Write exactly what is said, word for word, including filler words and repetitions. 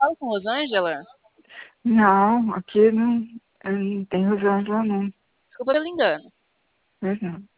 fala com Rosângela? Não, aqui não, eu não tem Rosângela, não. Desculpa pelo engano. Pois não.